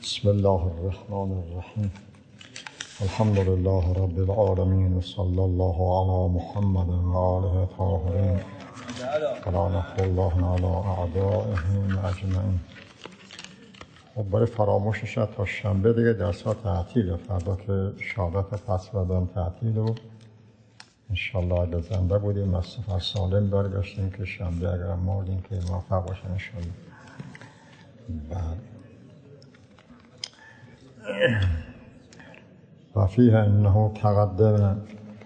بسم الله الرحمن الرحیم. الحمد لله رب العالمین و صلی الله علی محمد و آله الطاهرین و لعنة الله علی اعدائهم اجمعین. خب برای فراموشش تا شنبه دیگه درس‌ها تعطیله. فردا که شهادت فصل دادن تعطیل و انشالله اگه زنده بودیم از سفر سالم برگشتیم که شنبه اگر مردیم که موفق باشیم انشالله. و فیه انه تقدم.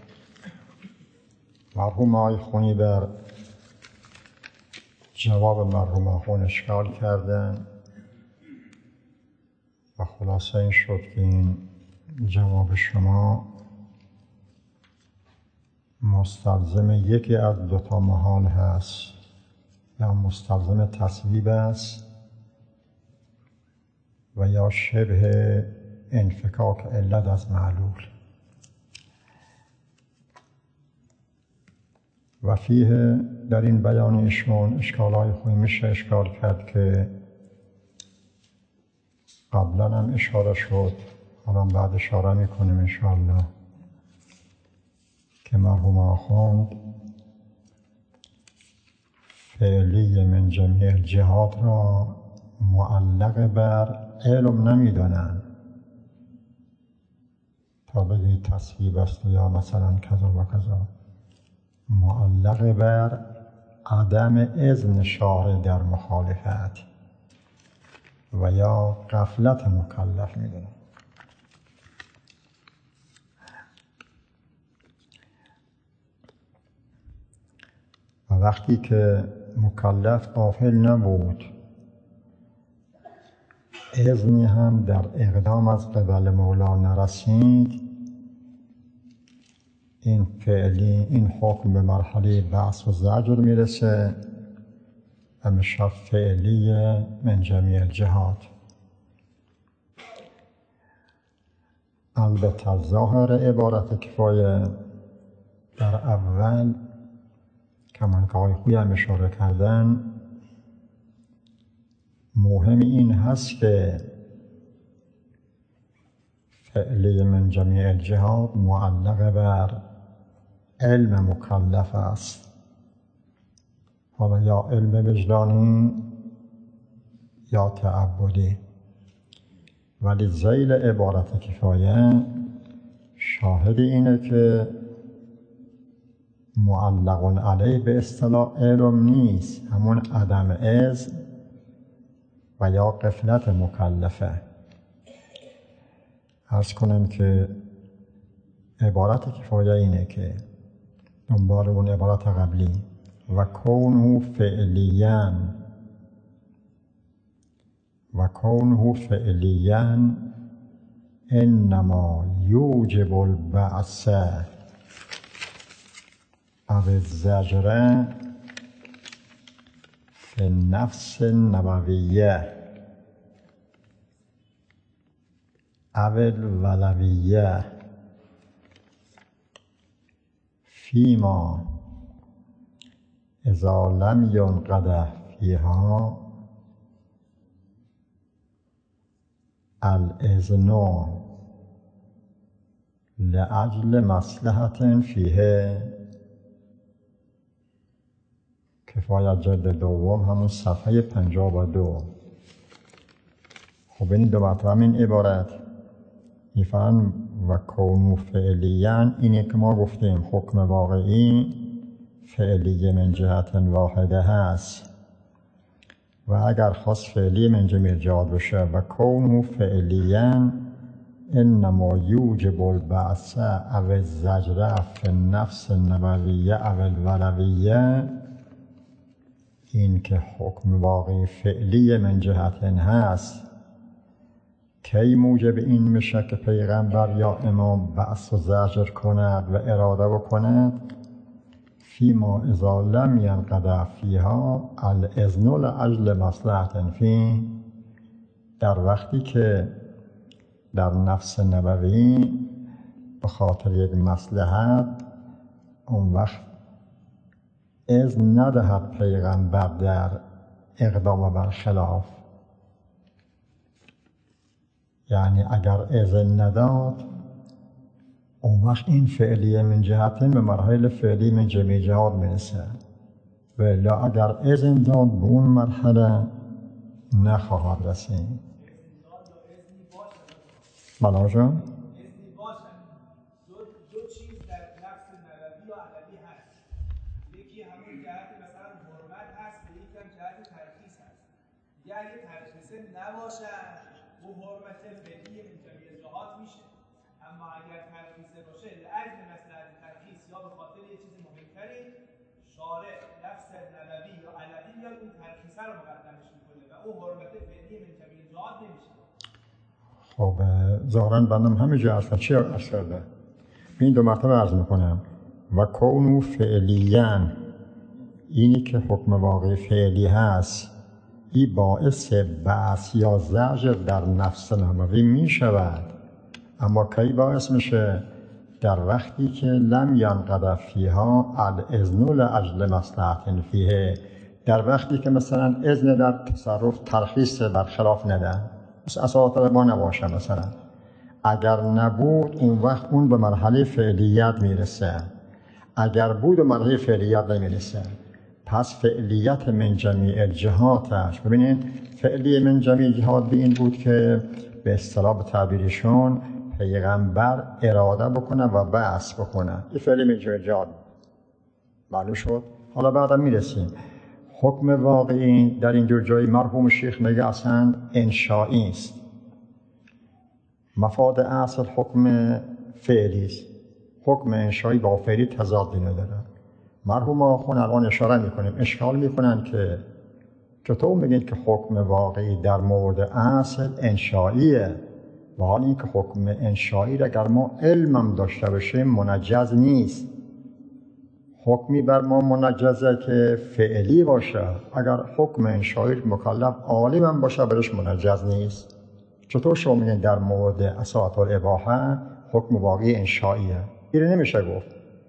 مرحوم آقای خونی در جواب مرحوم آخون اشکال کردن و خلاصه این شد که این جواب شما مستلزم یکی از دوتا محال هست، یا مستلزم تصویب است و یا شبه انفکاک علت از معلول. و فیه در این بیان ایشون اشکالهای خوبی میشه اشکال کرد که قبلا هم اشاره شد، حالا بعد اشاره میکنیم انشاءالله، که مرحوم آخوند فعلی من جمیع جهات را معلق بر علم نمیدانند تا بگید تصویب است یا مثلا کذا و کذا، معلق بر عدم اذن شارع در مخالفت و یا غفلت مکلف میدونند. و وقتی که مکلف غافل نبود، اذنی هم در اقدام از قبل مولا نرسید، این فعلی این حکم به مرحله بحث و زجر میرسه و میشه فعلی من جمیع الجهات. البته ظاهر عبارت کفایه در اول کمان که آقای خویی هم اشاره کردن، مهم این هست که فعلی من جمیع الجهات معلق بر علم مکلف است، حالا یا علم وجدانی یا تعبدی. ولی ذیل عبارت کفایه شاهد اینه که معلق علیه به اصطلاح علم نیست، همون عدم اذن و یا غفلت مکلفه. عرض کنم که عبارت کفایه اینه که دنبال اون عبارت قبلی و کونه فعلیاً انما یوجب البعث او الزجر فی النفس النبویه او الولویه فیما اذا لم ینقدح فیها الاذن لأجل مصلحة فیه. کفایت جلد دوم همون صفحه 52. خب این دو مطلب این عبارت میفهم و کونو فعلیاً اینه که ما گفتیم حکم واقعی فعلی من جهت واحده هست و اگر خواست فعلی من جمیع جهات بشه و کونو فعلیاً انما یوجب البعث او الزجر فی النفس النبویه او الولویه، این که حکم واقعی فعلی من جهت هست کی موجب این میشه که پیغمبر یا امام بعث و زجر کند و اراده بکند؟ فیما اذا لم ینقدح فیها الاذن لاجل مصلحة فیه، در وقتی که در نفس نبوی به خاطر یک مصلحت اون وقت اذن ندهد پیغمبر در اقدام بر خلاف. یعنی اگر اذن نداد اون وقت این فعلیه من جهتن به مرحله فعلی من جمیع جهات میرسه، ولی اگر اذن داد به اون مرحله نخواهد رسید. بلا جان؟ دو چیز در نفس نبوی و علوی هست، یکی همون جهت مثلا حرمت هست و یکی هم جهت ترخیص هست. یا اگه ترخیصه نباشه و حرمت فعلی من جمیع جهات میشه، اما اگر ترخیصه باشه لاجل مصلحت ترخیص یا به خاطر یه چیز مهمتری شارع نفس نبوی یا علوی یا اون ترخیصه رو مقدمش میکنه و اون حرمت فعلی من جمیع جهات نمیشه. خب ظاهراً بندم همه جا اصلا چی عرض کرده؟ این دو مرتبه عرض میکنم و کونو فعلیان، اینی که حکم واقعی فعلی هست این باعث بعث یا زجر در نفس نبوی می شود، اما کی باعث میشه؟ در وقتی که لم ینقض فیها الاذن لاجل مصلحة فیه، در وقتی که مثلا اذن در تصرف ترخیص برخلاف ندن، مثل اساس ما نباشه مثلا، اگر نبود اون وقت اون به مرحله فعلیت میرسه، اگر بود به مرحله فعلیت نمیرسه. پس فعلیت من جمیع الجهاتش، ببینید فعلی من جمیع الجهات به این بود که به اصطلاح به تعبیرشون پیغمبر اراده بکنه و بعث بکنه، این فعلی من جمیع الجهات معلوم شد. حالا بعدا میرسیم حکم واقعی در اینجور جایی مرحوم شیخ میگه اصلا انشائی است، مفاد اصل حکم فعلی است، حکم انشائی با فعلی تضادی نداره. مرحوم آخوان الان اشاره میکنیم اشکال میکنن که چطور میگین که حکم واقعی در مورد اصل انشائیه، و حال این که حکم انشائی را اگر ما علمم داشته باشیم منجز نیست. حکمی بر ما منجزه که فعلی باشه، اگر حکم انشائی مکلف عالمم باشه برش منجز نیست. چطور شما میگین در مورد اساعة الاباحه حکم واقعی انشائیه؟ این نمیشه گفت.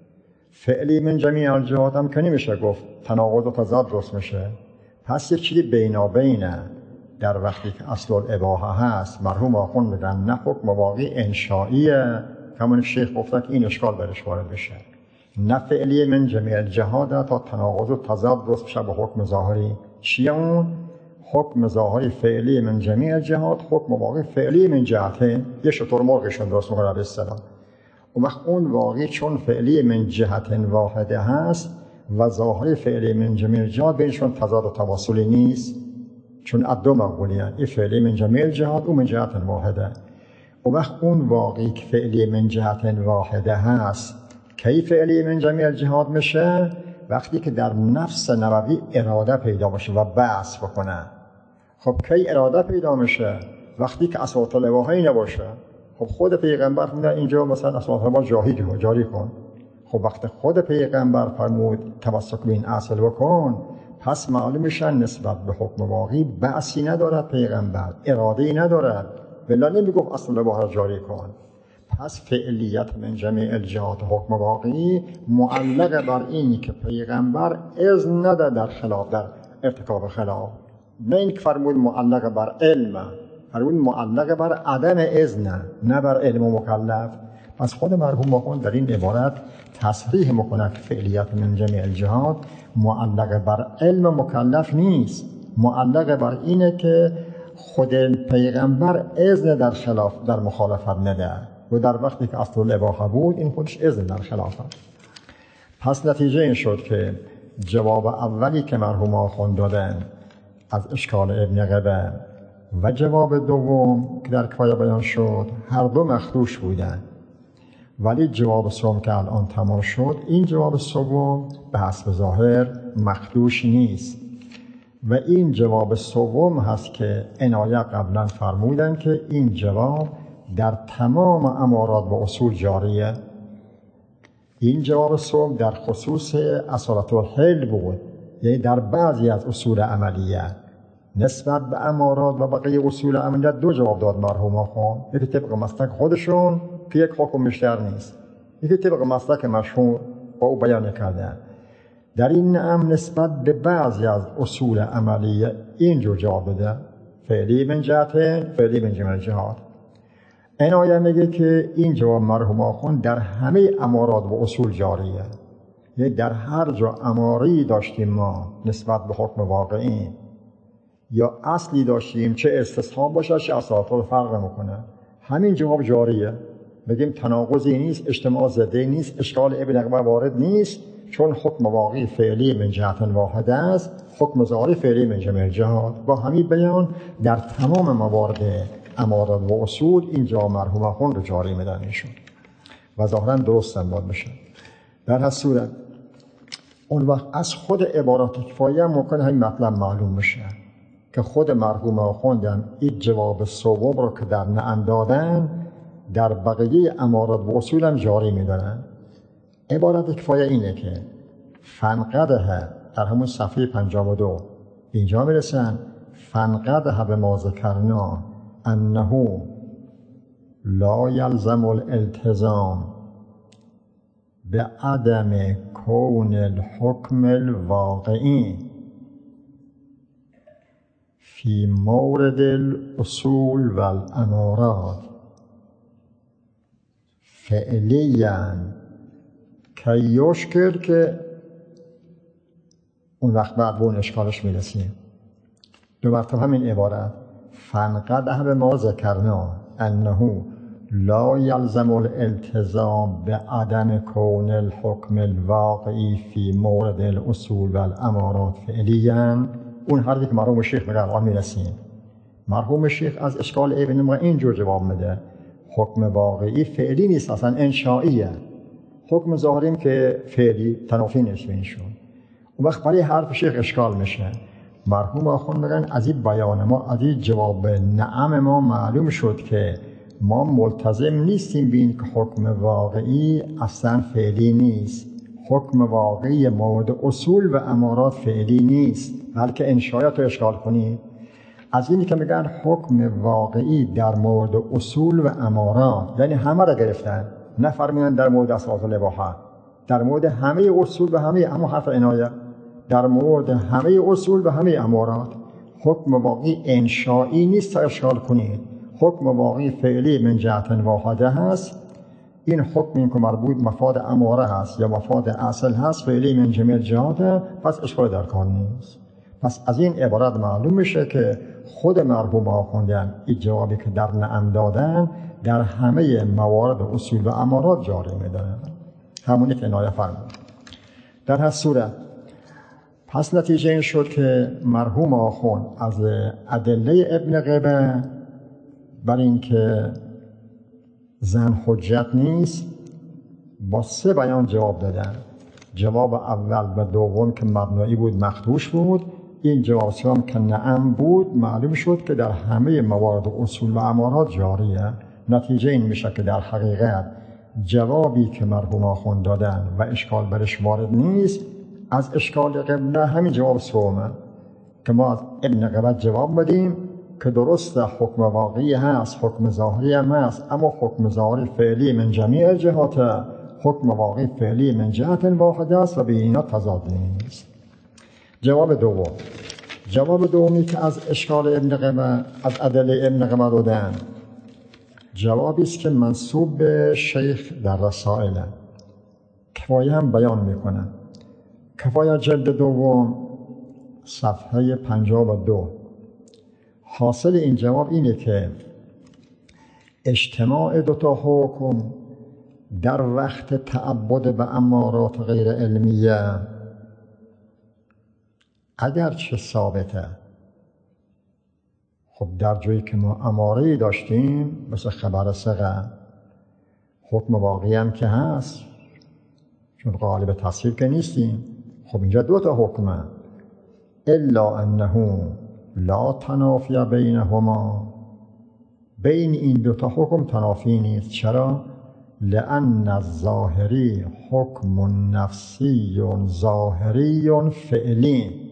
فعلی من جمیع الجهات هم که نمیشه گفت، تناقض و تضاد درست میشه. پس یک چیزی بینابینه. در وقتی که اصل الاباحه هست مرحوم آخوند میگن نه حکم واقعی انشائیه، همون شیخ گفته که این اشکال برش وارد بشه، نه فعلی من جمیع الجهات تا تناقض و تضاد درست بشه با حکم ظاهری. چیه اون؟ حکم ظاهری فعلی من جمیع الجهات، حکم واقعی فعلی من جهته، یه شطور مرغشون درست میکنه به اصطلاح. اون وقت اون واقعی چون فعلی من جهت واحده هست و ظاهری فعلی من جمیع الجهات بینشون تضاد و تواصلی نیست، چون ادو مقبولیه، این فعلی من جمیع الجهات و من جهت واحده. اون وقت اون واقعی که فعلی من جهت واحده هست کی فعلی من جمیع الجهات میشه؟ وقتی که در نفس نبوی اراده پیدا باشه و بعث بکنه. خب کی اراده پیدا میشه؟ وقتی که اساس الاباحه نباشه. خب خود پیغمبر فرمود اینجا مثلا اساس الاباحه جاری کن. خب وقتی خود پیغمبر فرمود تمسک به این اصل بکن، پس معلوم میشه نسبت به حکم واقعی بعثی ندارد پیغمبر، اراده‌ای ندارد، بلا نمیگفت اصل الاباحه جاری کن. پس فعلیت من جمیع الجهات حکم واقعی معلق بر اینی که پیغمبر اذن نده در خلاف، در ارتکاب خلاف. نه این که فرمود معلق بر علم، فرمود معلق بر عدم اذن، نه بر علم و مکلف. پس خود مرحوم آخوند در این عبارت تصریح میکنه که فعلیت من جمیع الجهات معلق بر علم مکلف نیست، معلق بر اینه که خود پیغمبر اذن در خلاف، در مخالفت نده، و در وقتی که اصل الاباحه بود این خودش اذن در خلافت. پس نتیجه این شد که جواب اولی که مرحوم آخوند دادن از اشکال ابن قبه و جواب دوم که در کفایه بیان شد هر دو مخدوش بودن، ولی جواب سوم که الان تمام شد این جواب سوم به حسب ظاهر مخدوش نیست، و این جواب سوم هست که عنایه قبلا فرمودن که این جواب در تمام امارات و اصول جاریه. این جواب سوم در خصوص اصالت الحل بود، یعنی در بعضی از اصول عملیه. نسبت به امارات و بقیه اصول عملیه دو جواب داد مرحوم آخوند، یکی طبق مسلک خودشون که یک حکم بیشتر نیست، یکی طبق مسلک مشهور با او بیان کردن. در این نعم نسبت به بعضی از اصول عملیه اینجور جواب بده، فعلی من جهتین، فعلی من جمیع الجهات. عنایه میگه که این جواب مرحوم آخوند در همه امارات و اصول جاریه. یعنی در هر جا اماری داشتیم ما نسبت به حکم واقعی یا اصلی داشتیم، چه استثناء باشه چه اصالت رو فرق نمیکنه، همین جواب جاریه. بگیم تناقضی نیست، اجتماع ضده نیست، اشکال ابن عقبه وارد نیست، چون حکم واقعی فعلی من جهت واحده است، حکم ظاهری فعلی من جمیع جهات. با همین بیان در تمام موارد امارات و اصول این جواب مرحوم آخوند رو جاری میدن ایشون و ظاهرا درست هم باید بشه. در هر صورت اون وقت از خود عبارات کفایه ممکنه همین مطلب معلوم بشه که خود مرحوم آخوند هم این جواب صواب رو که در نعم دادن در بقیه امارات و اصول هم جاری میدارن. عبارت کفایه اینه که فنقده در همون صفحه 52 اینجا میرسن فنقده به ما ذکرنا انه لا یلزم الالتزام به عدم کون الحکم الواقعی فی مورد الاصول و الامارات فعلیاً که یشکر، که اون وقت بعد به اون اشکالش میرسیم. دو مرتبه همین عبارت فنقده به ما ذکرنا انه لا یلزم الالتزام به عدم کون الحکم الواقعی فی مورد الاصول و الامارات فعلیاً. اون حرفی که مرحوم شیخ به الان میرسیم. مرحوم شیخ از اشکال ابن ما اینجور جواب میده حکم واقعی فعلی نیست، اصلا انشائیه. حکم ظاهریم که فعلی تنافی نیست بینشون. اون وقت برای حرف شیخ اشکال میشه. مرحوم آخوند میگن از این بیان ما، از این جواب نعم ما معلوم شد که ما ملتزم نیستیم به این که حکم واقعی اصلا فعلی نیست. حکم واقعی مورد اصول و امارات فعلی نیست، بلکه انشایات رو اشکال کنید. از اینی که میگن حکم واقعی در مورد اصول و امارات، یعنی همه را گرفتن، نفرمودن در مورد اساس الاباحه، در مورد همه اصول و همه، اما حرف عنایه در مورد همه اصول و همه امارات. حکم واقعی انشایی نیست تا اشکال کنید، حکم واقعی فعلی من جهت واحده هست. این حکم این که مربوط مفاد اماره هست یا مفاد اصل هست، فعلی من جمیع جهات، پس اشکال در کار نیست. پس از این عبارت معلوم میشه که خود مرحوم آخوندم این جوابی که در نعم دادن در همه موارد اصول و امارات جاری میدن، همونی که عنایه فرمود. در هر صورت پس نتیجه این شد که مرحوم آخوند از ادله ابن قبه بر این که زن حجت نیست با 3 بیان جواب دادن. جواب اول و دوم که مبنایی بود مخدوش بود، این جواب سوم که نعم بود معلوم شد که در همه موارد اصول و امارات جاریه. نتیجه این میشه که در حقیقت جوابی که مرحوم آخوند دادن و اشکال برش وارد نیست، از اشکال قبله همین جواب سومه که ما از ابن قبه جواب بدیم که درست حکم واقعی هست، حکم ظاهری هم هست، اما حکم ظاهری فعلی من جمیع جهات، حکم واقعی فعلی من جهت واحده است و به اینا تضاد نیست. جواب دومی که از اشکال ابن قبه، از ادله ابن قبه دادن، جوابی است که منسوب به شیخ در رسائل کفایه هم بیان میکنه. کفایه جلد دوم صفحه 52. حاصل این جواب اینه که اجتماع 2 حکم در وقت تعبد به امارات غیر علمیه اگرچه ثابته، خب در جایی که ما اماره‌ای داشتیم مثل خبر ثقه، حکم واقعی هم که هست چون غالب تصحیح که نیستیم، خب اینجا 2 حکمه. الا انه لا تنافی بینهما، بین این 2 حکم تنافی نیست. چرا؟ لأن الظاهری حکم نفسی ظاهری فعلی.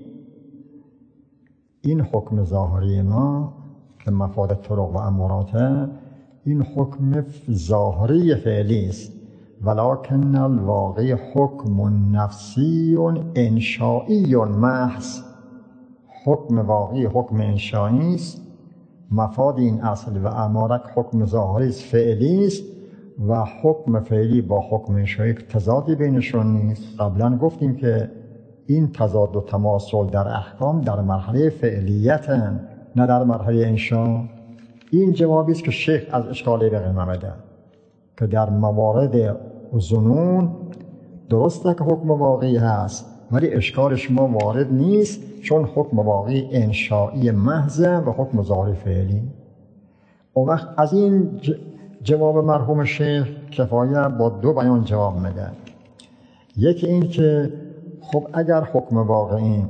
این حکم ظاهری ما که مفاد طرق و اماراته، این حکم ظاهری فعلی است، ولکن الواقع حکم نفسی انشائی محض. حکم واقعی حکم انشائی است مفاد این اصل و اماره حکم ظاهری است، فعلی است و حکم فعلی با حکم انشایی تضادی بینشون نیست. قبلا گفتیم که این تضاد و تماثل در احکام در مرحله فعلیتن، نه در مرحله انشا. این جوابی است که شیخ از اشکال بقیه آمده که در موارد ظنون درسته که حکم واقعی هست، ولی اشکال شما وارد نیست، چون حکم واقعی انشایی محض و حکم ظاهری فعلی. اون وقت از این جواب مرحوم شیخ کفایه با دو بیان جواب میده. یکی این که خب اگر حکم واقعی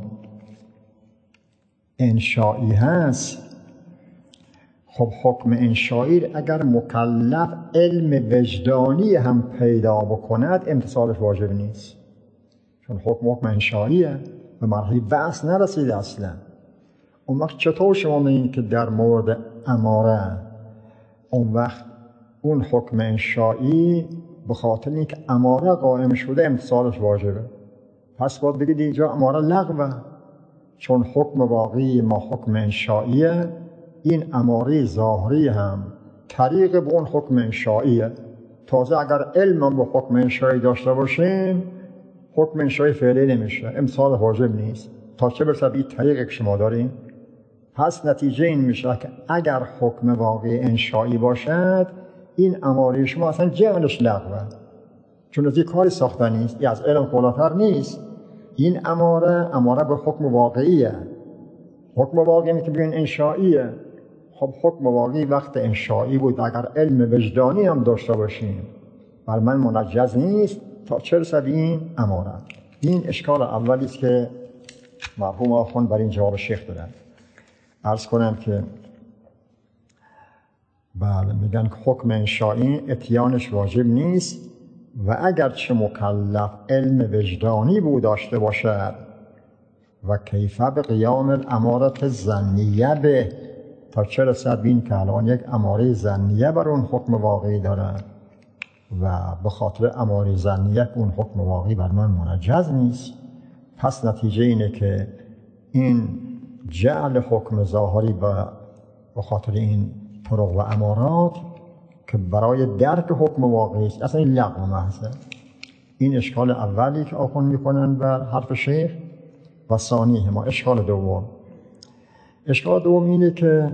انشایی هست، خب حکم انشایی اگر مکلف علم وجدانی هم پیدا بکند امتصالش واجب نیست، چون حکم انشاییه به مرحله بحث نرسیده اصلا. اون وقت چطور شما میگین که در مورد اماره اون وقت اون حکم انشایی به خاطر اینکه اماره قائم شده امتصالش واجبه؟ پس باید بگید اینجا اماره لغوه، چون حکم واقعی ما حکم انشاییه، این اماره ظاهری هم طریق به اون حکم انشاییه. تازه اگر علم به حکم انشایی داشته باشیم حکم انشایی فعلی نمیشه، امتصال واجب نیست، تا چه برسه به طریقی که شما داریم. پس نتیجه این میشه که اگر حکم واقعی انشایی باشد این اماره شما اصلا جعلش لغوه، چون از این کاری ساخته نیست، این از علم بالاتر نیست. این اماره به حکم واقعیه. حکم واقعی که بگین انشاییه، خب حکم واقعی وقت انشایی بود، اگر علم وجدانی هم داشته باشیم بر من منجز نیست، تا چه رسد این اماره. این اشکال اولی است که مرحوم آخوند بر این جواب شیخ دادن. عرض کنم که بله میگن که حکم انشایی اتیانش واجب نیست و اگر چه مکلف علم وجدانی بود داشته باشد و کیفه به قیام الامارت ظنیه به، تا چه رسد بین که الان یک اماره ظنیه بر اون حکم واقعی داره و به خاطر اماره ظنیه اون حکم واقعی بر من منجز نیست. پس نتیجه اینه که این جعل حکم ظاهری به خاطر این طرق و امارات که برای درک حکم واقعی است اصلا این لغو محضه. این اشکال اولی که آخوان میکنن بر حرف شیخ. و ثانی ما اشکال دوم اینه که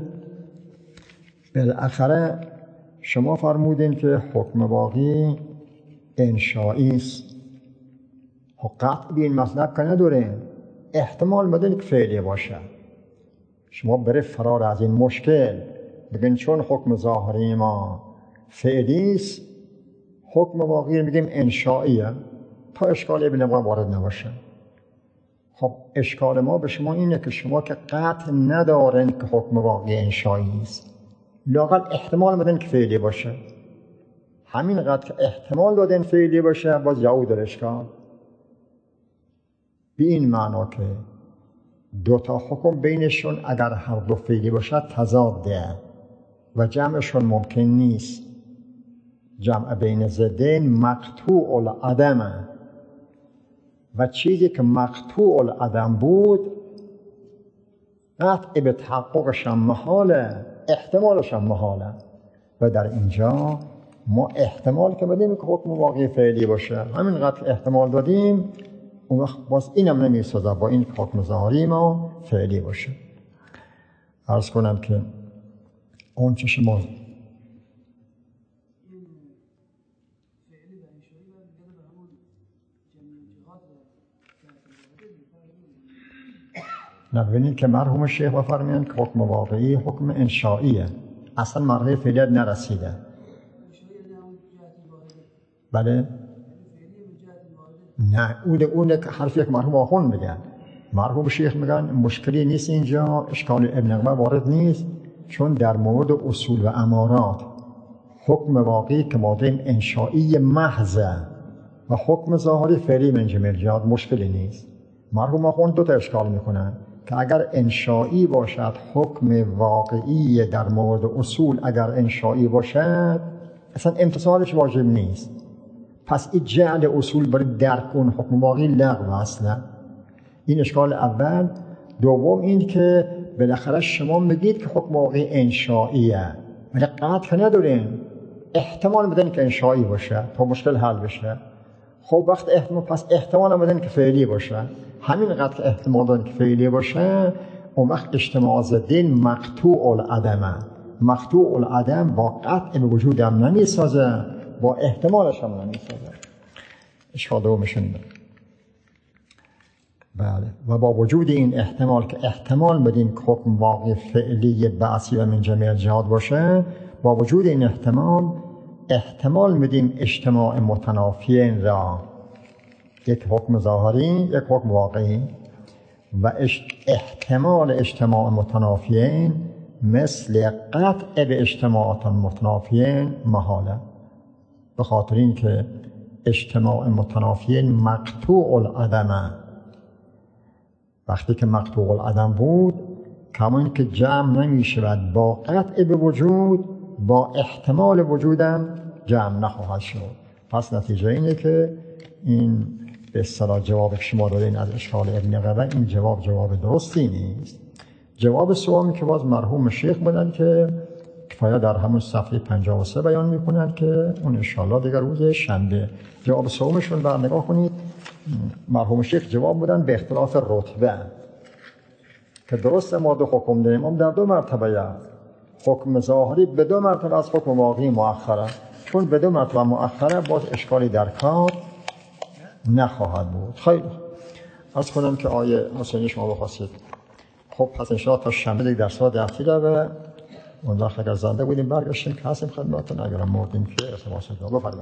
بالاخره شما فرمودین که حکم واقعی انشایی است. قطع به این مطلب که ندارین، احتمال بدین که فعلی باشه. شما برای فرار از این مشکل بگین چون حکم ظاهری ما فعلی است، حکم واقعی میگیم انشاییه، تا اشکالی به نظر وارد نباشه. خب اشکال ما به شما اینه که شما که قطع ندارین که حکم واقعی انشایی است، لااقل احتمال بدین که فعلی باشه. همین قدر که احتمال دادین فعلی باشه باز یعود در اشکال. به این معنا که دو تا حکم بینشون اگر هر دو فعلی باشد تضاده و جمعشون ممکن نیست. جمع بین ضدین مقطوع العدمه و چیزی که مقطوع العدم بود قطع به تحققش هم محاله، احتمالش هم محاله. و در اینجا ما احتمال که بدیم که حکم واقعی فعلی باشه، همین قدر احتمال دادیم، اون وقت باز اینم نمیسازه با این حکم ظاهری ما فعلی باشه. عرض کنم که اون چه شما نبینید که مرحوم شیخ بفرمایند که حکم واقعی حکم انشائیه، اصلا مرحله فعلیت نرسیده. بله؟ نه اون حرف یک مرحوم آخوند میگن. مرحوم شیخ میگن مشکلی نیست اینجا، اشکال ابن نقبه وارد نیست، چون در مورد اصول و امارات حکم واقعی که مادام انشائی محضه و حکم ظاهری فعلی من جميع الجهات مشکلی نیست. مرحوم آخوند دو تا اشکال میکنن که اگر انشائی باشد حکم واقعی در مورد اصول اگر انشائی باشد اصلا امتصالش واجب نیست، پس این جعل اصول برای درک اون حکم واقعی لغو اصلا. این اشکال اول. دوم این که بالاخره شما میگید که حکم واقعی انشائیه، ولی قطع ندارین، احتمال بدین که انشائی باشه تا مشکل حل بشه. خب وقت احتمال بدین که فعلی باشه، همین قدر که احتمال دارین که فعلی باشه، اون وقت اجتماع ضدین مقطوع العدمه. مقطوع العدم با قطع به وجود هم نمیسازه، با احتمالش هم نمیسازه. اشکال دومشون بله. و با وجود این احتمال که احتمال بدیم که حکم واقعی فعلی بعثی و من جمیع الجهات باشه، با وجود این احتمال میدیم اجتماع متنافیین را، یک حکم ظاهری یک حکم واقعی، و احتمال اجتماع متنافیین مثل قطع به اجتماعات متنافیین محاله، به خاطر این که اجتماع متنافیین مقطوع العدمه. وقتی که مقطوع العدم بود، کما این که جمع نمیشود با قطع به وجود، با احتمال وجودم جمع نخواهد شد. پس نتیجه اینه که این به اصطلاح جواب شما دادین از اشکال ابن قبه، این جواب درستی نیست. جواب سوامی که باز مرحوم شیخ بودن که کفایه در همون صفحه 53 بیان میکنند که اون انشاءالله دیگر روز شنبه. جواب سومشون بر نگاه کنید، مرحوم شیخ جواب بودن به اختلاف رتبه که درست ما دو حکم داریم، اما در دو مرتبه حکم ظاهری به دو مرتبه از حکم واقعی مؤخره، چون به دو مرتبه مؤخره باز اشکالی در کار نخواهد بود. خیلی عرض کنم که آیه حسینی شما بخواستید. خب پس انشاءالله تا شنبه دیگه در ساعت 10 و اون وقت اگر زنده بودیم برگشتیم که هستیم خدمتتون، اگر مردیم که ارتباط بفرمایید.